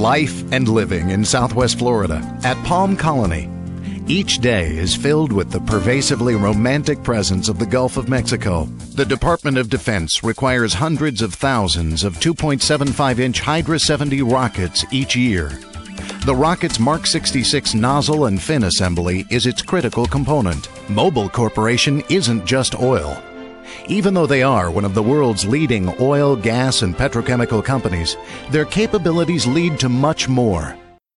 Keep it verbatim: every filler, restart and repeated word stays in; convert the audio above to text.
life and living in Southwest Florida at Palm Colony. Each day is filled with the pervasively romantic presence of the Gulf of Mexico. The Department of Defense requires hundreds of thousands of two point seven five inch Hydra seventy rockets each year. The rocket's Mark sixty-six nozzle and fin assembly is its critical component. Mobil Corporation isn't just oil. Even though they are one of the world's leading oil, gas, and petrochemical companies, their capabilities lead to much more.